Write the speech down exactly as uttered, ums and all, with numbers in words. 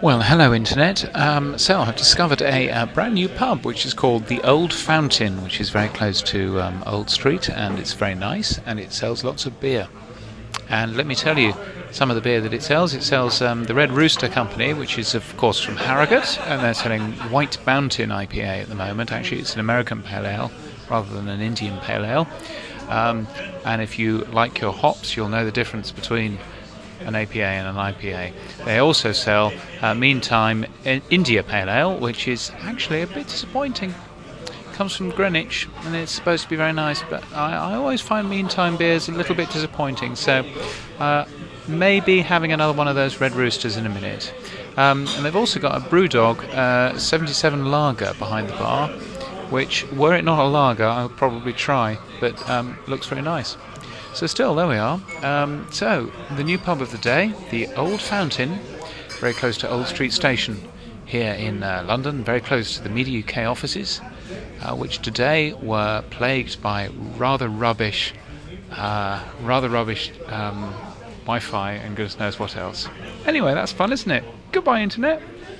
Well, hello Internet. Um, so I've discovered a, uh brand new pub which is called the Old Fountain, which is very close to um, Old Street, and it's very nice, and it sells lots of beer. And let me tell you some of the beer that it sells. It sells um, the Red Rooster Company, which is of course from Harrogate, and they're selling White Mountain I P A at the moment. Actually, it's an American pale ale rather than an Indian pale ale. Um, and if you like your hops, you'll know the difference between an A P A and an I P A. They also sell uh, Meantime India Pale Ale, which is actually a bit disappointing. It comes from Greenwich and it's supposed to be very nice, but I, I always find Meantime beers a little bit disappointing, so uh, maybe having another one of those Red Roosters in a minute. Um, and they've also got a Brewdog uh, seventy-seven Lager behind the bar, which, were it not a lager, I would probably try, but um, looks very nice. So still, there we are. Um, so, the new pub of the day, the Old Fountain, very close to Old Street Station here in uh, London, very close to the Media U K offices, uh, which today were plagued by rather rubbish, uh, rather rubbish um, Wi-Fi and goodness knows what else. Anyway, that's fun, isn't it? Goodbye, Internet.